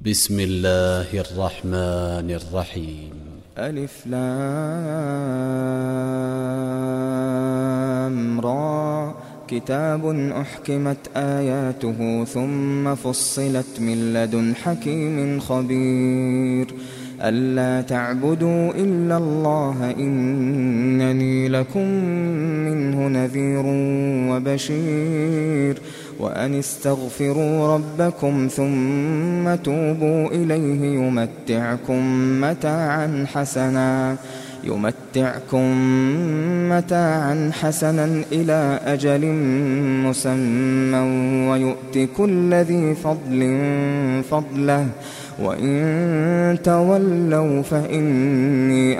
بسم الله الرحمن الرحيم. ألف لام را كتاب أحكمت آياته ثم فصلت من لدن حكيم خبير ألا تعبدوا إلا الله إنني لكم منه نذير وبشير وأن استغفروا ربكم ثم توبوا إليه يمتعكم متاعا حسنا إلى أجل مسمى ويؤت كل ذي فضل فضله وإن تولوا فإني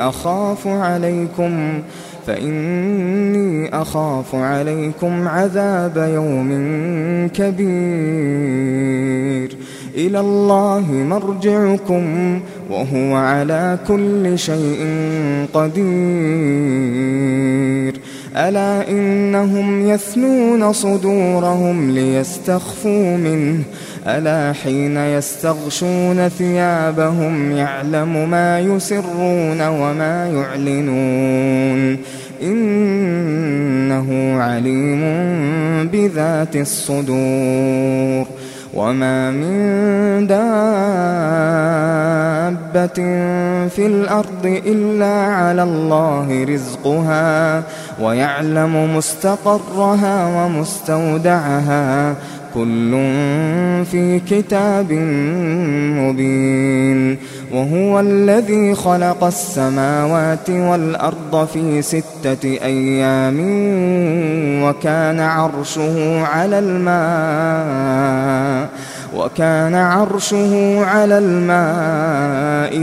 أخاف عليكم عذاب يوم كبير إلى الله مرجعكم وهو على كل شيء قدير ألا إنهم يثنون صدورهم ليستخفوا منه ألا حين يستغشون ثيابهم يعلم ما يسرون وما يعلنون إنه عليم بذات الصدور وما من دابة في الأرض إلا على الله رزقها ويعلم مستقرها ومستودعها كل في كتاب مبين وهو الذي خلق السماوات والأرض في 6 أيام وكان عرشه على الماء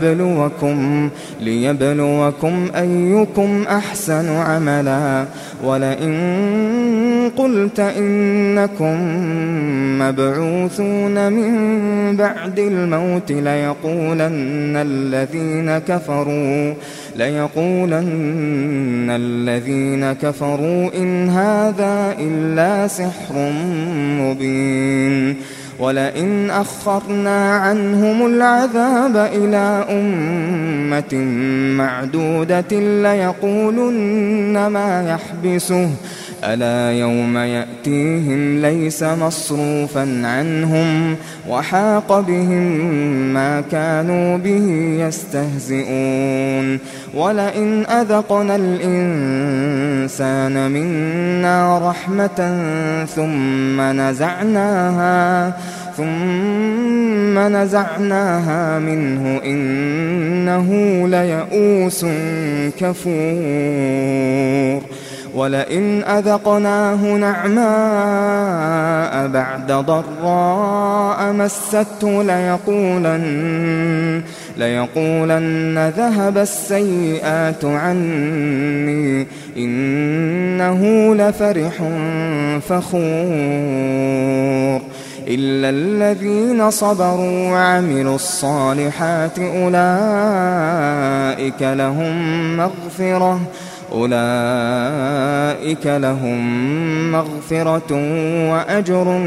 ليبلوكم أيكم أحسن عملا ولئن قلت إنكم مبعوثون من بعد الموت ليقولن الذين كفروا إن هذا إلا سحر مبين ولئن أخرنا عنهم العذاب إلى أمة معدودة ليقولن ما يحبسه ألا يوم يأتيهم ليس مصروفا عنهم وحاق بهم ما كانوا به يستهزئون ولئن أذقنا الإنسان منا رحمة ثم نزعناها منه إنه ليئوس كفور ولئن أذقناه نعماء بعد ضراء مسته ليقولن ذهب السيئات عني إنه لفرح فخور إلا الذين صبروا وعملوا الصالحات أولئك لهم مغفرة وأجر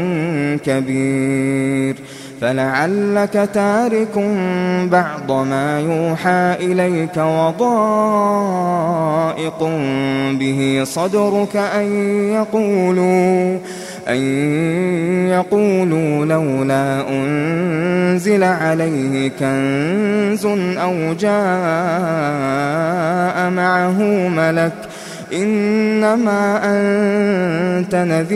كبير فلعلك تارك بعض ما يوحى إليك وضائق به صدرك أن يقولوا لولا أنزل عليه كنز أو جاء معه ملك إنما أنت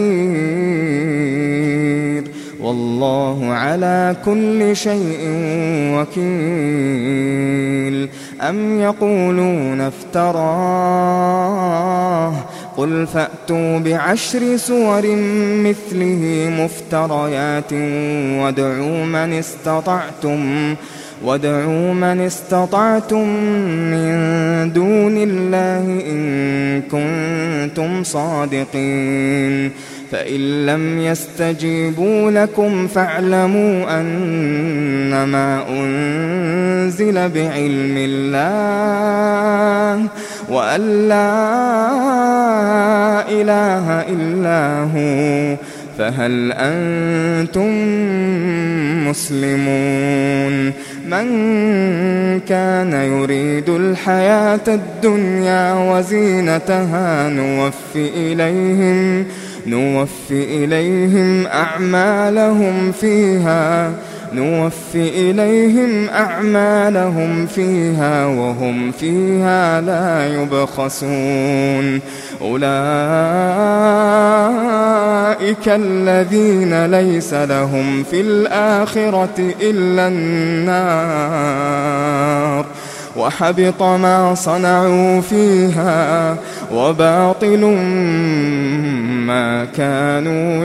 نذير والله على كل شيء وكيل أم يقولون افتراه قل فأتوا ب10 سور مثله مفتريات وادعوا من استطعتم من دون الله إن كنتم صادقين فإن لم يستجيبوا لكم فاعلموا أنما أنزل بعلم الله وأن لا إله إلا هو فهل أنتم مسلمون؟ من كان يريد الحياة الدنيا وزينتها نوفي إليهم أعمالهم فيها وهم فيها لا يبخسون. أولئك الذين ليس لهم في الآخرة إلا النار وحبط ما صنعوا فيها وباطل ما كانوا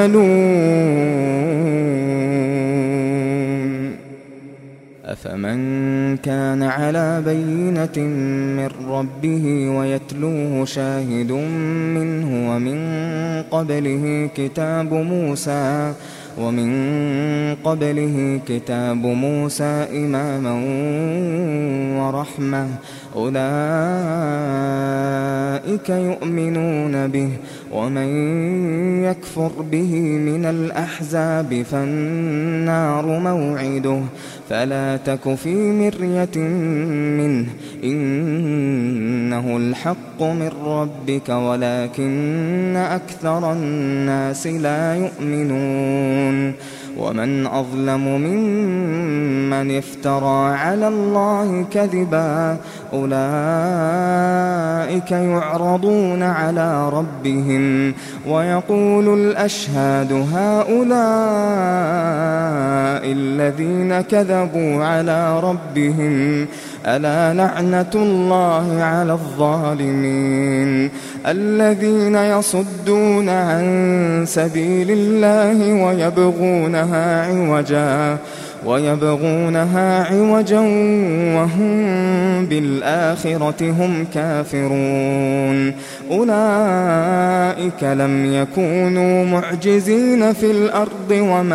يعملون. أفمن كان على بينة من ربه ويتلوه شاهد منه ومن قبله كتاب موسى إماما ورحمة أولئك يؤمنون به ومن يكفر به من الأحزاب فالنار موعده فلا تك في مرية منه إنه الحق من ربك ولكن أكثر الناس لا يؤمنون. ومن أظلم ممن افترى على الله كذبا أولئك يعرضون على ربهم ويقول الأشهاد هؤلاء الذين كذبوا على ربهم ألا لعنة الله على الظالمين الذين يصدون عن سبيل الله ويبغونها عوجا وهم بالآخرة هم كافرون. أولئك لم يكونوا معجزين في الأرض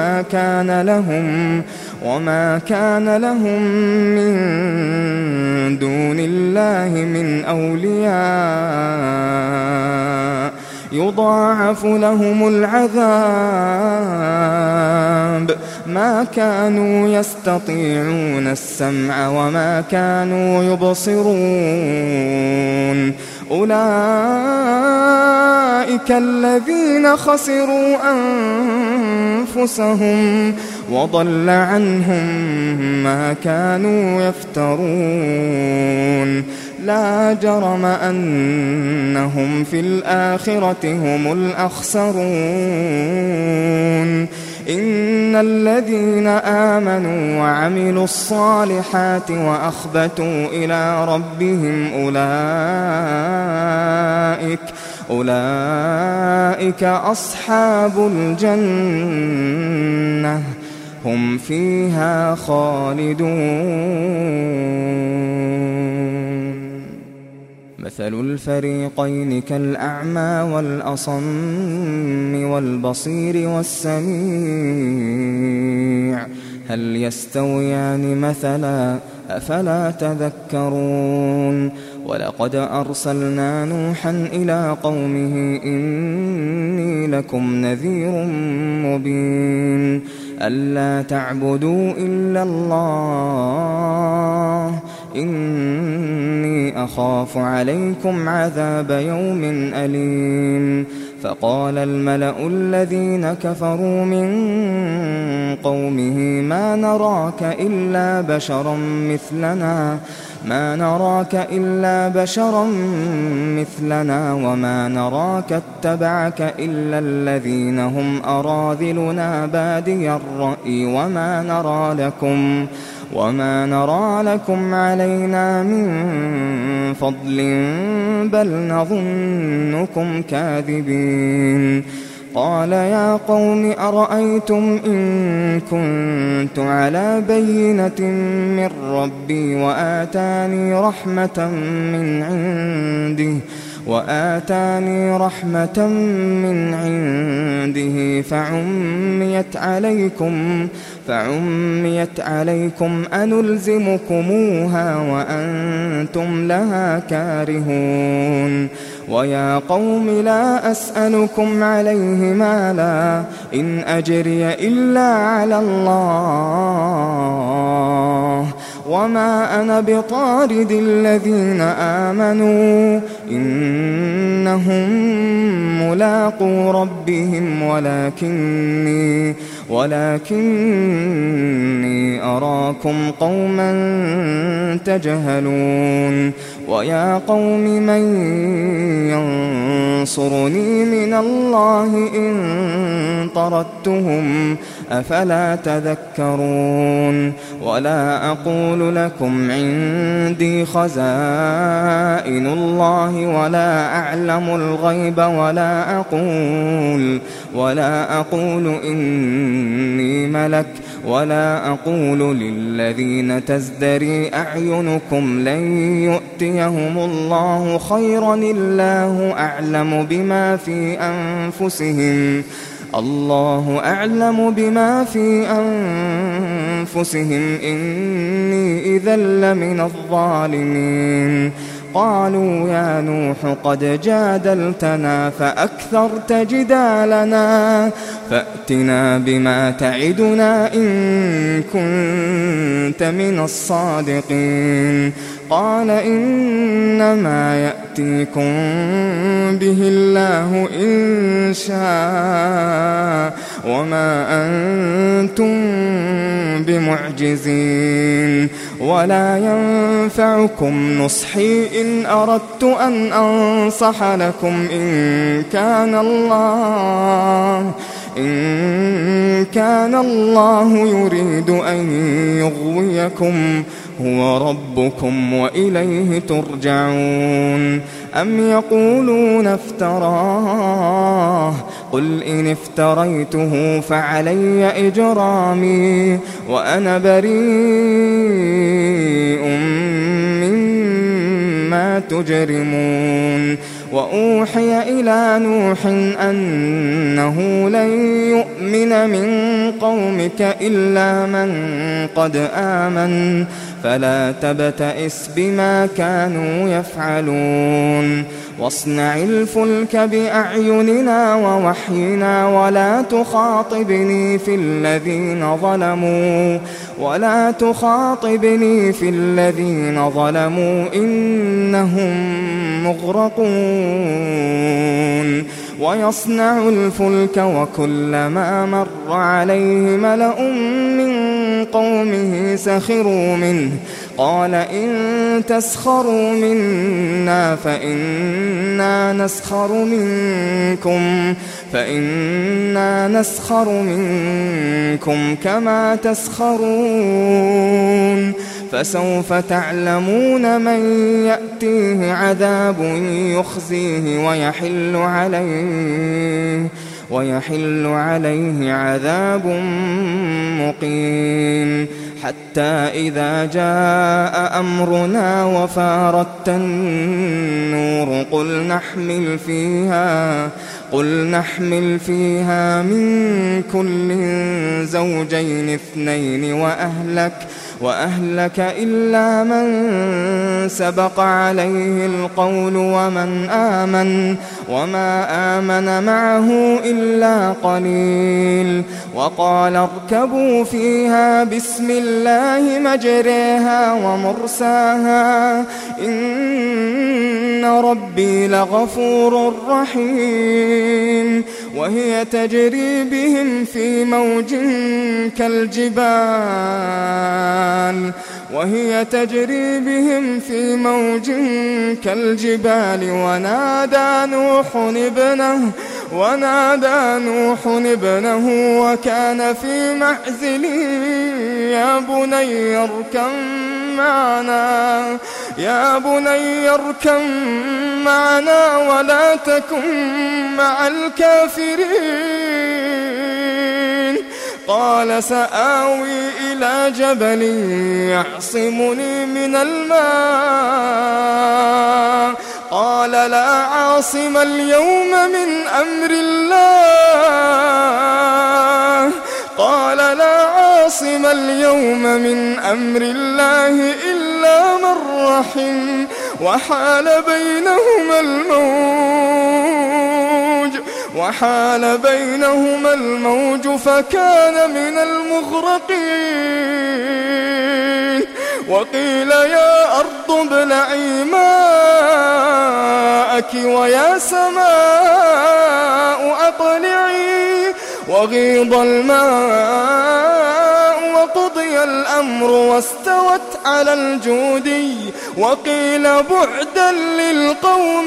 وما كان لهم من دون الله من أولياء يضاعف لهم العذاب ما كانوا يستطيعون السمع وما كانوا يبصرون. أولئك الذين خسروا أنفسهم وضل عنهم ما كانوا يفترون. لا جرم أنهم في الآخرة هم الأخسرون. إن الذين آمنوا وعملوا الصالحات وأخبتوا إلى ربهم أولئك أصحاب الجنة هم فيها خالدون. مثل الفريقين كالأعمى والأصم والبصير والسميع هل يستويان مثلا أفلا تذكرون. ولقد أرسلنا نوحا إلى قومه إني لكم نذير مبين ألا تعبدوا إلا الله إني أخاف عليكم عذاب يوم أليم. فقال الملأ الذين كفروا من قومه ما نراك إلا بشرا مثلنا وما نراك اتبعك إلا الذين هم أراذلنا بادي الرأي وما نرى لكم علينا من فضل بل نظنكم كاذبين. قال يا قوم أرأيتم إن كنت على بينة من ربي وآتاني رحمة من عنده فعميت عليكم أنلزمكموها وأنتم لها كارهون. ويا قوم لا أسألكم عليه مالا إن أجري إلا على الله وما أنا بطارد الذين آمنوا إنهم ملاقو ربهم ولكني أراكم قوما تجهلون ويا قوم من ينصرني من الله إن طردتهم أفلا تذكرون ولا أقول لكم عندي خزائن الله ولا أعلم الغيب ولا أقول إني ملك ولا أقول للذين تزدري أعينكم لن يؤتيهم الله خيرا الله أعلم بما في أنفسهم إني إذا لمن الظالمين قالوا يا نوح قد جادلتنا فأكثرت جدالنا فأتنا بما تعدنا إن كنت من الصادقين قال إنما يأتيكم به الله إن شاء وما أنتم بمعجزين ولا ينفعكم نصحي إن أردت أن أنصح لكم إن كان الله يريد أن يغويكم هو ربكم وإليه ترجعون أم يقولون افتراه قل إن افتريته فعلي إجرامي وأنا بريء مما تجرمون وأوحي إلى نوح أنه لن يؤمن من قومك إلا من قد آمن فلا تبتئس بما كانوا يفعلون واصنع الفلك بأعيننا ووحينا ولا تخاطبني في الذين ظلموا إنهم مغرقون ويصنع الفلك وكلما مر عليه ملأ من قومه سخروا منه قال إن تسخروا منا فإنا نسخر منكم كما تسخرون فسوف تعلمون من يأتيه عذاب يخزيه ويحل عليه عذاب مقيم حتى إذا جاء أمرنا وفارت النور قل نحمل فيها من كل زوجين اثنين وأهلك إلا من سبق عليه القول وما آمن معه إلا قليل وقال اركبوا فيها بسم الله مجريها ومرساها إن ربي لغفور رحيم وهي تجري بهم في موج كالجبال ونادى نوح ابنه وكان في معزل يا بني اركب معنا ولا تكن مع الكافرين قال سآوي إلى جبل يعصمني من الماء قال لا عاصم اليوم من أمر الله إلا إلا من رحم وحال بينهما الموج فكان من المغرقين وقيل يا أرض ابلعي ماءك ويا سماء أقلعي وغيض الماء وقضي الأمر واستوت على الجودي وقيل بعدا للقوم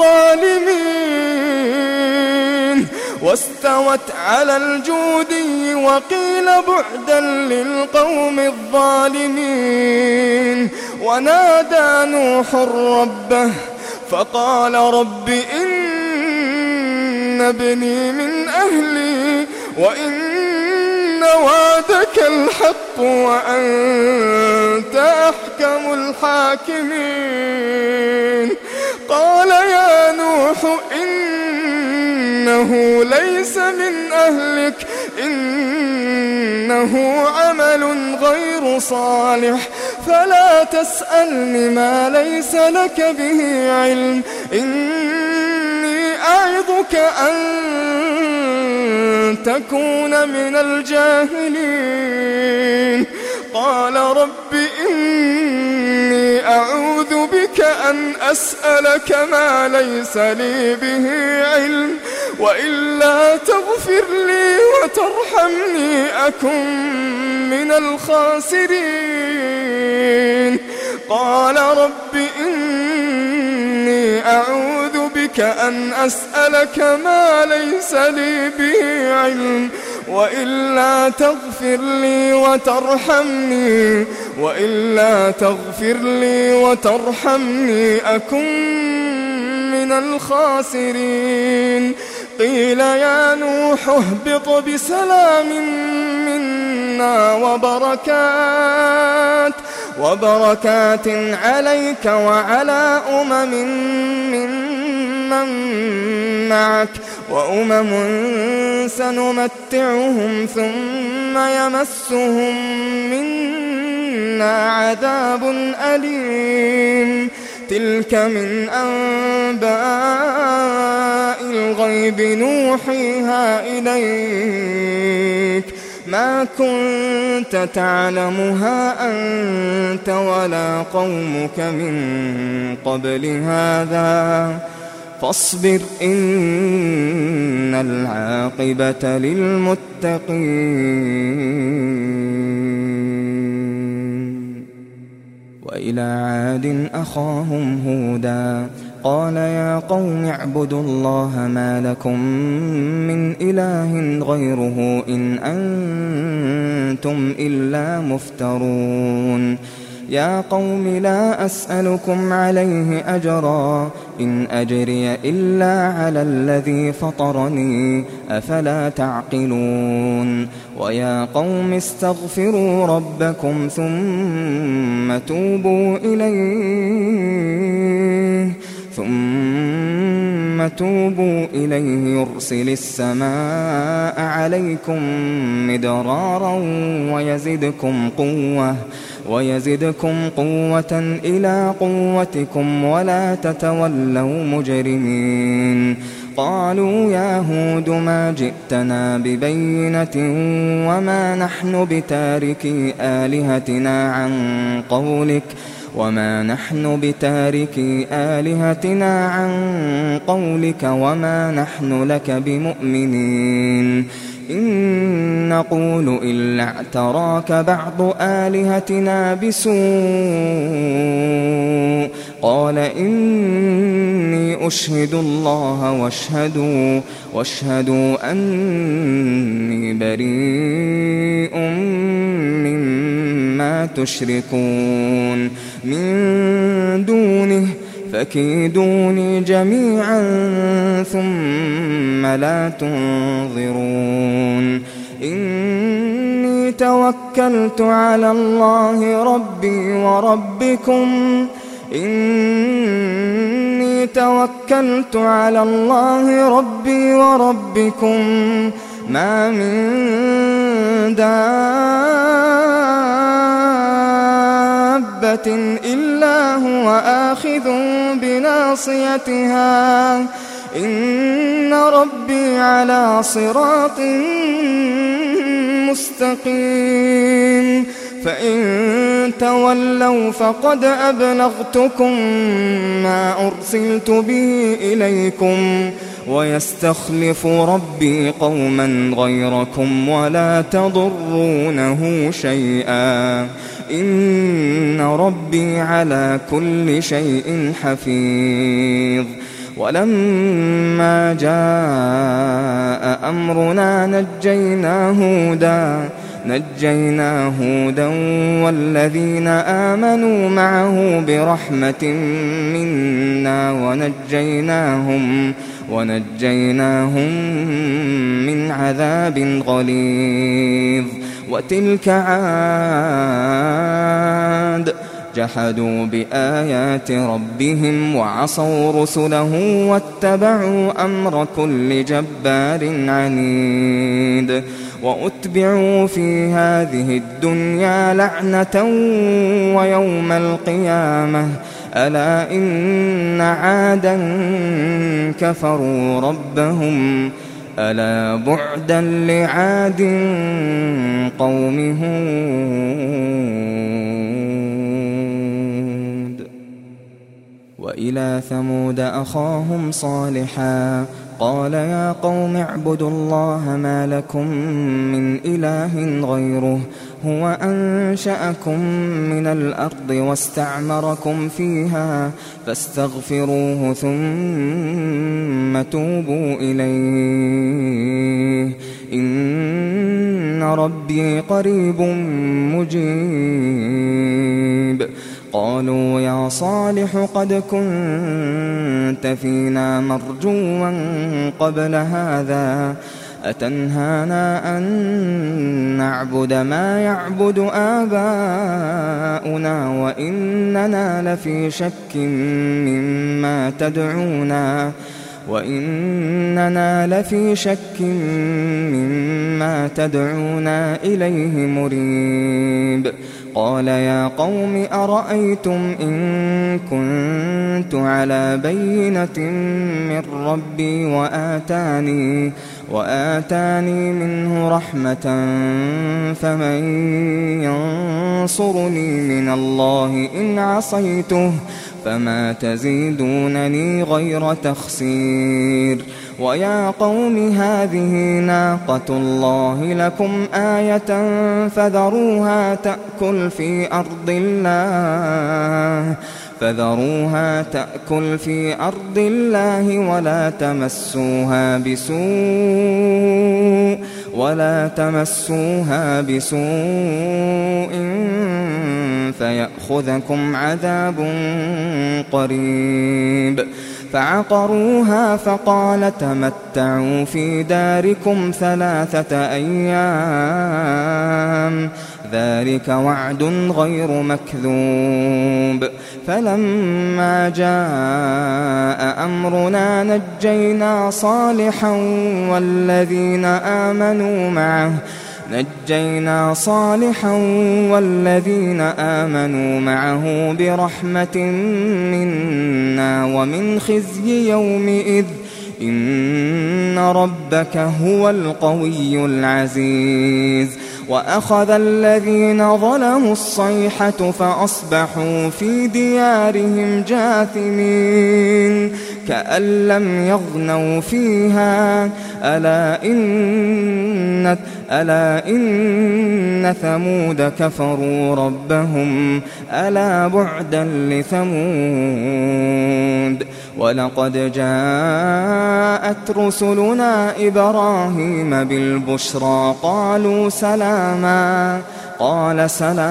الظالمين واستوت على الجودي وقيل بعدا للقوم الظالمين ونادى نوح ربه فقال رب إن ابني من أهلي وإن وعدك الحق وأنت أحكم الحاكمين قال يا نوح إنه ليس من أهلك إنه عمل غير صالح فلا تسألني ما ليس لك به علم إني أعظك أن تكون من الجاهلين قال رب إني أعوذ بك أن أسألك ما ليس لي به علم وإلا تغفر لي وترحمني أكن من الخاسرين قال رب إني أعوذ بك أن أسألك ما ليس لي به علم وإلا تغفر لي وترحمني أكن من الخاسرين قيل يا نوح اهبط بسلام منا وبركات عليك وعلى ممن معك وأمم سنمتعهم ثم يمسهم منا عذاب أليم تلك من أنباء الغيب نوحيها إليك ما كنت تعلمها أنت ولا قومك من قبل هذا فاصبر إن العاقبة للمتقين وإلى عاد أخاهم هودا قال يا قوم اعبدوا الله ما لكم من إله غيره إن أنتم إلا مفترون يا قوم لا أسألكم عليه أجرا إن أجري إلا على الذي فطرني أفلا تعقلون ويا قوم استغفروا ربكم ثم توبوا إليه يرسل السماء عليكم مدرارا ويزدكم قوة إلى قوتكم ولا تتولوا مجرمين قالوا يا هود ما جئتنا ببينة وما نحن بتاركي آلهتنا عن قولك وما نحن لك بمؤمنين إن نقول إلا اعتراك بعض آلهتنا بسوء قال إني أشهد الله واشهدوا أني بريء مما تشركون من دونه فكيدوني جميعا ثم لا تنظرون إني توكلت على الله ربي وربكم ما من دابة دابة إلا هو آخذ بناصيتها إن ربي على صراط مستقيم فإن تولوا فقد أبلغتكم ما أرسلت به إليكم ويستخلف ربي قوما غيركم ولا تضرونه شيئا إن ربي على كل شيء حفيظ ولما جاء أمرنا نجينا هودا والذين آمنوا معه برحمة منا ونجيناهم من عذاب غليظ وتلك عاد جحدوا بآيات ربهم وعصوا رسله واتبعوا أمر كل جبار عنيد وأتبعوا في هذه الدنيا لعنة ويوم القيامة ألا إن عادا كفروا ربهم ألا بعدا لعاد قوم هود وإلى ثمود أخاهم صالحا قال يا قوم اعبدوا الله ما لكم من إله غيره هو أنشأكم من الأرض واستعمركم فيها فاستغفروه ثم توبوا إليه إن ربي قريب مجيب قالوا يا صالح قد كنت فينا مرجوا قبل هذا أتنهانا أن نعبد ما يعبد آباؤنا وإننا لفي شك مما تدعونا إليه مريب قال يا قوم أرأيتم إن كنت على بينة من ربي وآتاني منه رحمة فمن ينصرني من الله إن عصيته فما تزيدونني غير تخسير ويا قوم هذه ناقة الله لكم آية فذروها تأكل في أرض الله ولا تمسوها بسوء فيأخذكم عذاب قريب فعقروها فقال تمتعوا في داركم 3 أيام ذلك وعد غير مكذوب فلما جاء أمرنا نجينا صالحا والذين آمنوا معه برحمة منا ومن خزي يومئذ إن ربك هو القوي العزيز وأخذ الذين ظلموا الصيحة فأصبحوا في ديارهم جاثمين كأن لم يغنوا فيها ألا إن ثمود كفروا ربهم ألا بعدا لثمود ولقد جاءت رسلنا إبراهيم بالبشرى قالوا سلاما قال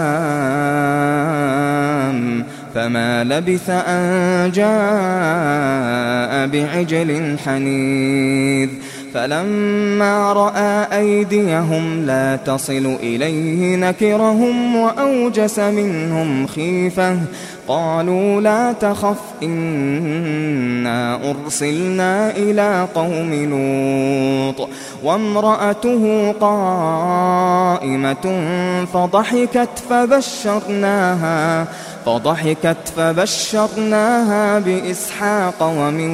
سلام فما لبث أن جاء بعجل حنيذ فلما رأى أيديهم لا تصل إليه نكرهم وأوجس منهم خيفة قالوا لا تخف إنا أرسلنا إلى قوم لوط وامرأته قائمة فضحكت فبشرناها بإسحاق ومن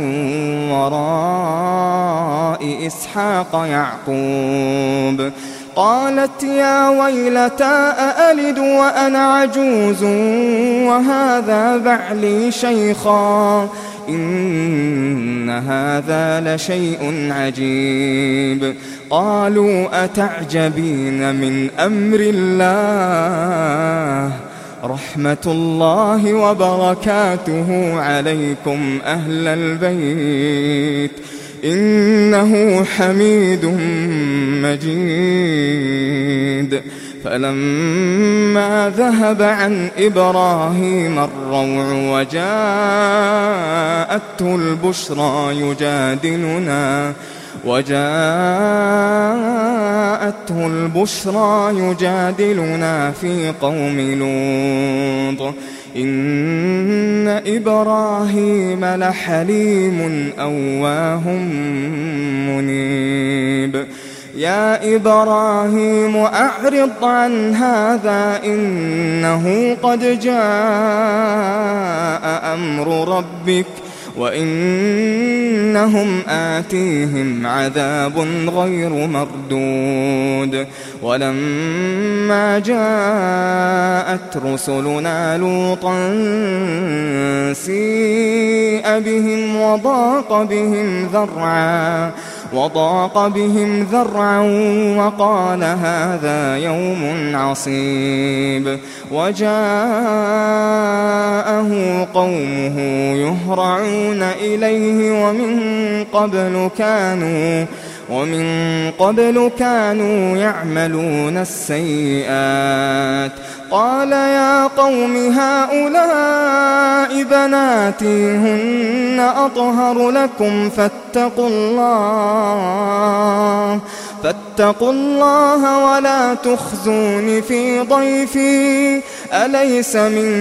وراء إسحاق يعقوب قالت يا ويلتى أألد وأنا عجوز وهذا بعلي شيخا إن هذا لشيء عجيب قالوا أتعجبين من أمر الله رحمة الله وبركاته عليكم أهل البيت إنه حميد مجيد فلما ذهب عن إبراهيم الروع وجاءته البشرى يجادلنا في قوم لوط إن إبراهيم لحليم أواه منيب يا إبراهيم أعرض عن هذا إنه قد جاء أمر ربك وإنهم آتيهم عذاب غير مردود ولما جاءت رسلنا لوطا سيء بهم وضاق بهم ذرعا وقال هذا يوم عصيب وجاءه قومه يهرعون إليه ومن قبل كانوا يعملون السيئات قال يا قوم هؤلاء بناتي هن أطهر لكم فاتقوا الله ولا تخزون في ضيفي أليس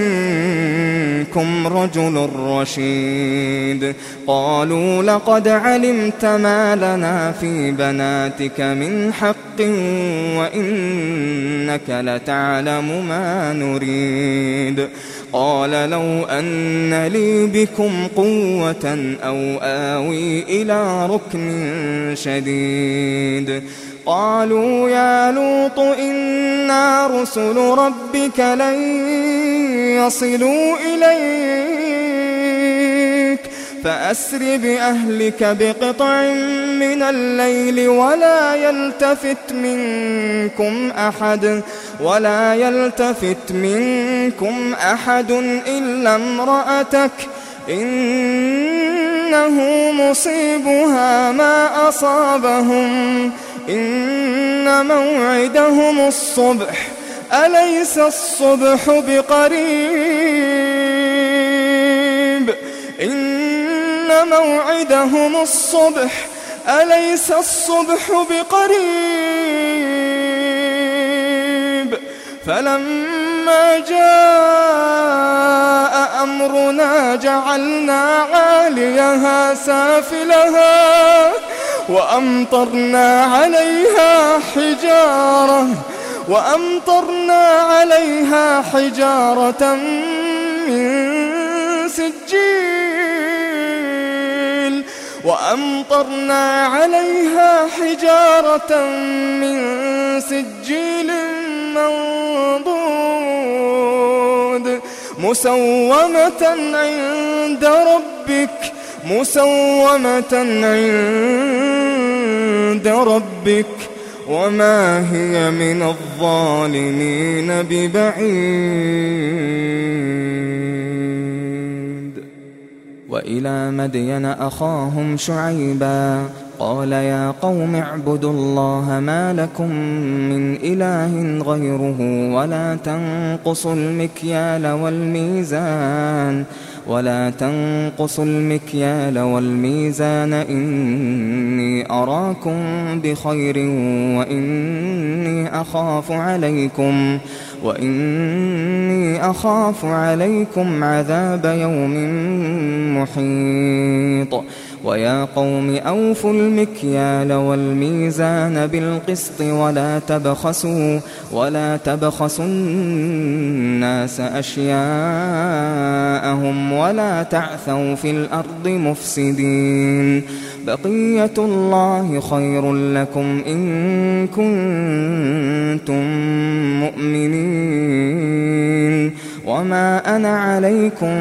منكم رجل رشيد قالوا لقد علمت ما لنا في بناتك من حق وإنك لتعلم ما نريد قال لو أن لي بكم قوة أو آوي إلى ركن شديد قالوا يا لوط إنا رسل ربك لن يصلوا إليك فأسر بأهلك بقطع من الليل ولا يلتفت منكم أحد إلا امرأتك إنه مصيبها ما أصابهم إن موعدهم الصبح أليس الصبح بقريب إن موعدهم الصبح أليس الصبح بقريب فلما جاء أمرنا جعلنا عاليها سافلها وأمطرنا عليها حجارة من سجيل منضود مسومة عند ربك وما هي من الظالمين ببعيد وإلى مدين أخاهم شعيبا قال يا قوم اعبدوا الله ما لكم من إله غيره ولا تنقصوا المكيال والميزان إني أراكم بخير وإني أخاف وإني أخاف عليكم عذاب يوم محيط ويا قوم أوفوا المكيال والميزان بالقسط ولا تبخسوا الناس أشياءهم ولا تعثوا في الأرض مفسدين بقية الله خير لكم إن كنتم مؤمنين وما أنا عليكم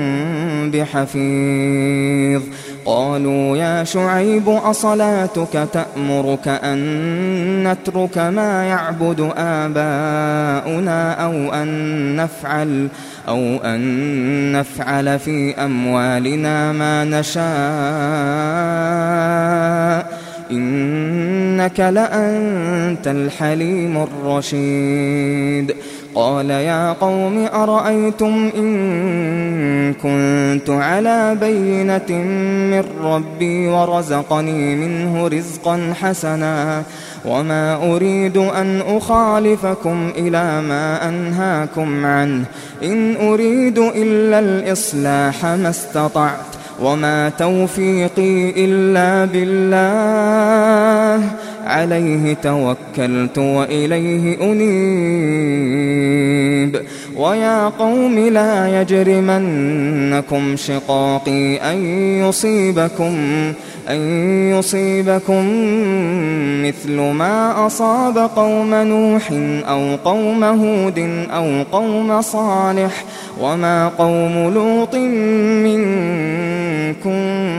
بحفيظ قالوا يا شعيب أصلاتك تأمرك أن نترك ما يعبد آباؤنا أو أن نفعل في أموالنا ما نشاء إنك لأنت الحليم الرشيد قال يا قوم أرأيتم إن كنت على بينة من ربي ورزقني منه رزقا حسنا وما أريد أن أخالفكم إلى ما أنهاكم عنه إن أريد إلا الإصلاح ما استطعت وما توفيقي إلا بالله عليه توكلت وإليه أنيب ويا قوم لا يجرمنكم شقاقي أن يصيبكم مثل ما أصاب قوم نوح أو قوم هود أو قوم صالح وما قوم لوط منكم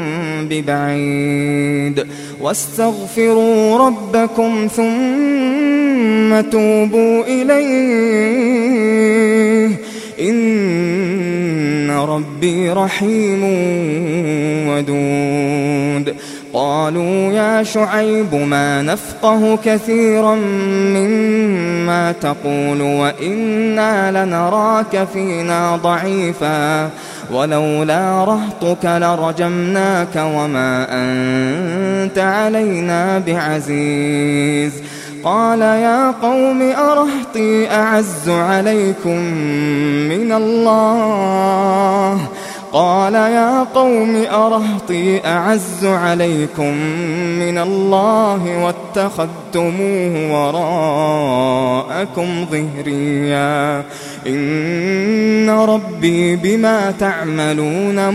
ببعيد واستغفروا ربكم ثم توبوا إليه إن ربي رحيم ودود قالوا يا شعيب ما نفقه كثيرا مما تقول وإنا لنراك فينا ضعيفا ولولا رهطك لرجمناك وما أنت علينا بعزيز قال يا قوم أرهطي أعز عليكم من الله واتخذتموه وراءكم ظهريا إن ربي بما تعملون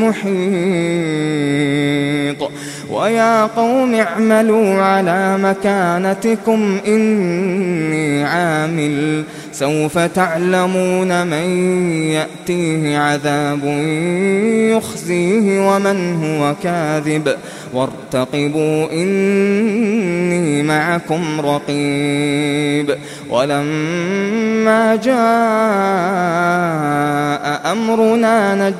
محيط ويا قوم اعملوا على مكانتكم إني عامل سوف تعلمون من يأتيه عذاب يخزيه ومن هو كاذب وارتقبوا إني معكم رقيب ولما جاء أمرنا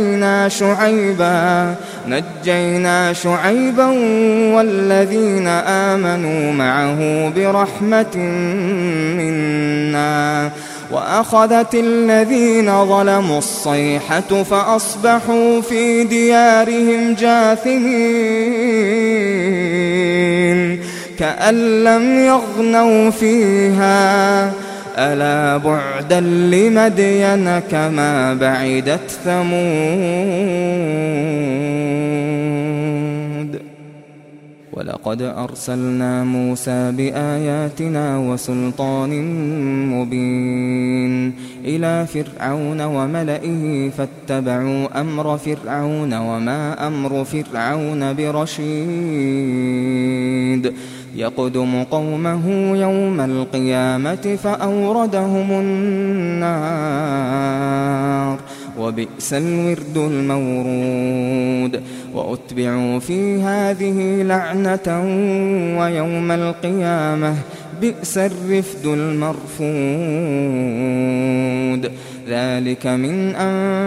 نجينا شعيبا والذين آمنوا معه برحمة منا وأخذت الذين ظلموا الصيحة فأصبحوا في ديارهم جاثمين كأن لم يغنوا فيها ألا بعدا لمدين كما بعدت ثمود ولقد أرسلنا موسى بآياتنا وسلطان مبين إلى فرعون وملئه فاتبعوا أمر فرعون وما أمر فرعون برشيد يقدم قومه يوم القيامة فأوردهم النار وبئس الورد المورود وأتبعوا في هذه لعنة ويوم القيامة بئس الرفد المرفود ذلك من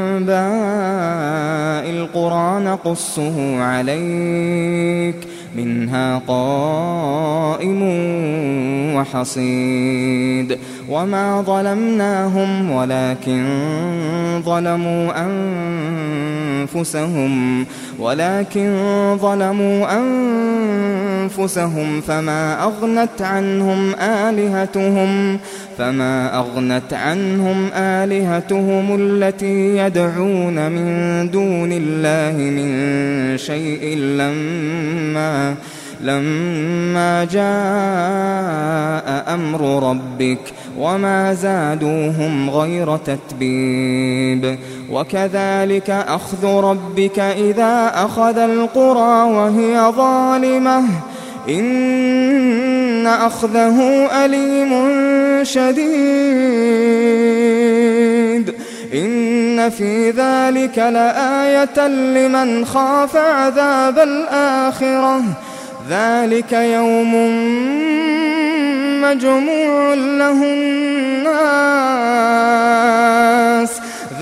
أنباء القرى نقصه عليك منها قائم وحصيد وما ظلمناهم ولكن ظلموا أنفسهم فما أغنت عنهم آلهتهم التي يدعون من دون الله من شيء لما جاء أمر ربك وما زادوهم غير تتبيب وكذلك أخذ ربك إذا أخذ القرى وهي ظالمة إن أخذه أليم شديد إن في ذلك لآية لمن خاف عذاب الآخرة ذلك يوم مجموع له الناس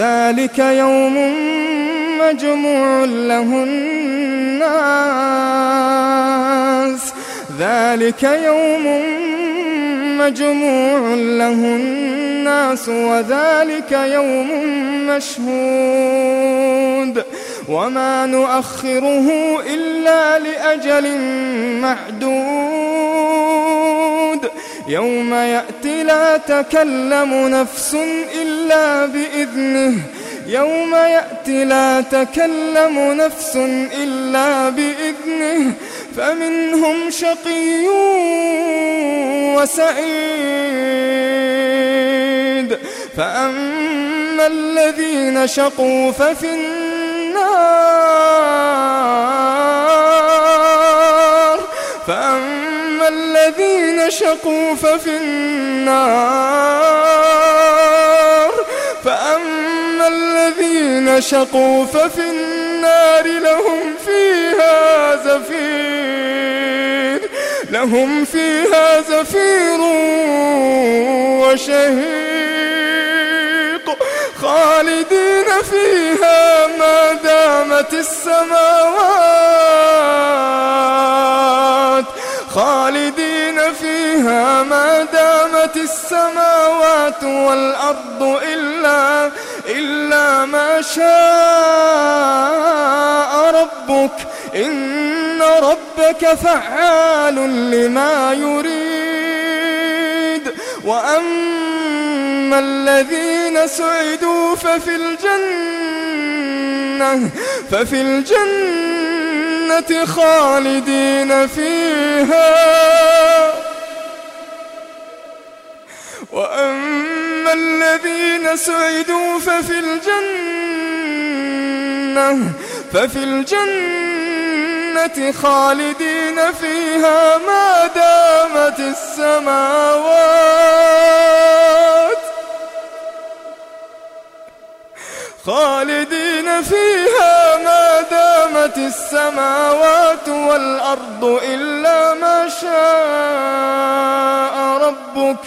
وذلك يوم مشهود وما نؤخره إلا لأجل معدود يوم يأتي لا تكلم نفس إلا بإذنه فمنهم شقي وسعيد فأما الذين شقوا ففي النار فأما الذين شقوا ففي النار لهم فيها زفير وشهيق خالدين فيها ما دامت السماوات والأرض إلا ما شاء ربك إن ربك فعال لما يريد وأما الذين سعدوا ففي الجنة خالدين فيها وأما الذين سعدوا ففي الجنة خالدين فيها ما دامت السماوات والأرض إلا ما شاء ربك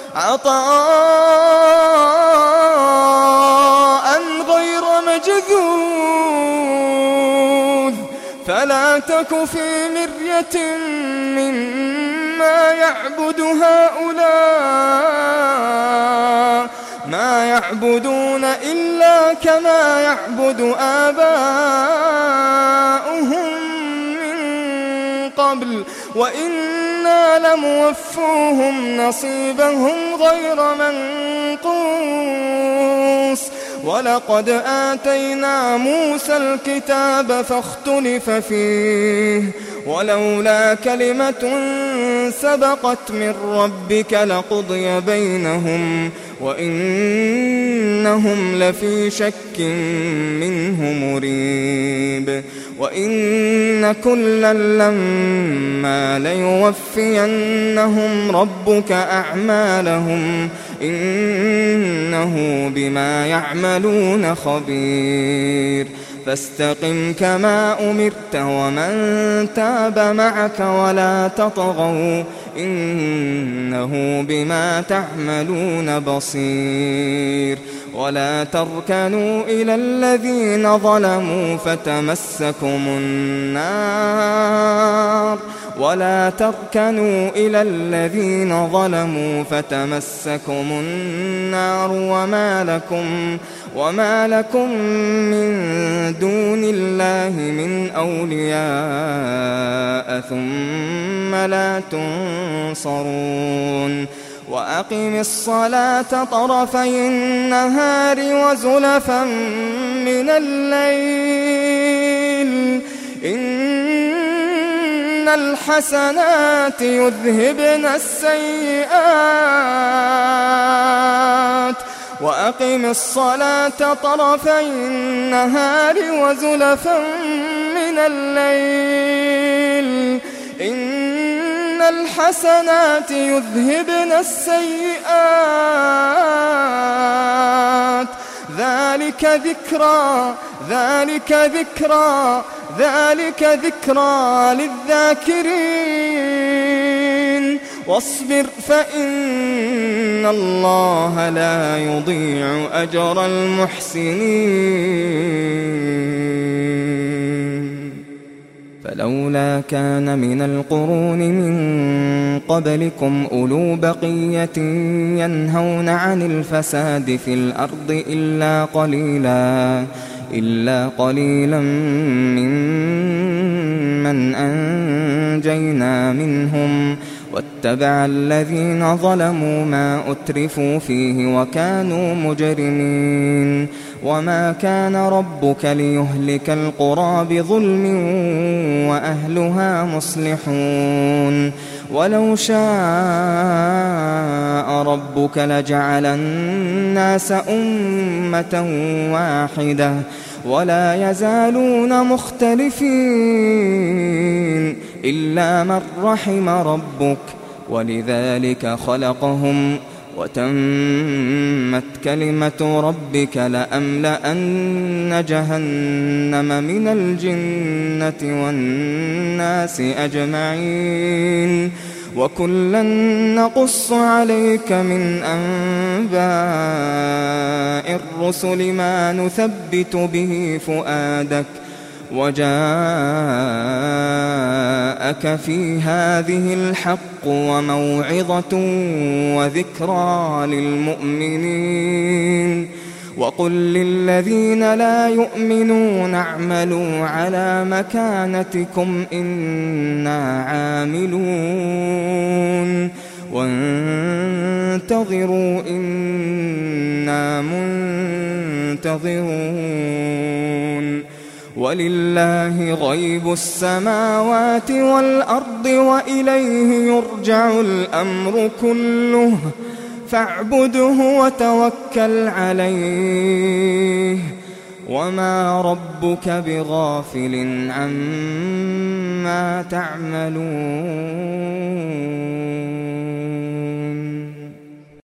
عطاء غير مجذوذ فلا تك في مرية مما يعبد هؤلاء ما يعبدون إلا كما يعبد آباؤهم من قبل وإنا لموفوهم نصيبهم غير منقوص ولقد آتينا موسى الكتاب فاختلف فيه ولولا كلمة سبقت من ربك لقضي بينهم وإنهم لفي شك منه مريب وإن كلا لما ليوفينهم ربك أعمالهم إنه بما يعملون خبير فاستقم كما أمرت ومن تاب معك ولا تطغوا إنه بما تعملون بصير ولا تركنوا إلى الذين ظلموا فتمسكم النار ولا تركنوا إلى الذين ظلموا فتمسكم النار وما لكم من دون الله من أولياء ثم لا تنصرون وأقم الصلاة طرفي النهار وزلفا من الليل إن الحسنات يذهبن السيئات وأقم الصلاة طرفي النهار وزلفا من الليل إن الحسنات يذهبن السيئات ذلك ذكرى للذاكرين واصبر فإن الله لا يضيع أجر المحسنين فلولا كان من القرون من قبلكم أولو بقية ينهون عن الفساد في الأرض إلا قليلا ممن أنجينا منهم واتبع الذين ظلموا ما أترفوا فيه وكانوا مجرمين وما كان ربك ليهلك القرى بظلم وأهلها مصلحون ولو شاء ربك لجعل الناس أمة واحدة ولا يزالون مختلفين إلا من رحم ربك ولذلك خلقهم وتمت كلمة ربك لأملأن جهنم من الجنة والناس أجمعين وكلا نقص عليك من أنباء الرسل ما نثبت به فؤادك وجاءك في هذه الحق وموعظة وذكرى للمؤمنين وقل للذين لا يؤمنون اعملوا على مكانتكم إنا عاملون وانتظروا إنا منتظرون ولله غيب السماوات والأرض وإليه يرجع الأمر كله فاعبده وتوكل عليه وما ربك بغافل عما تعملون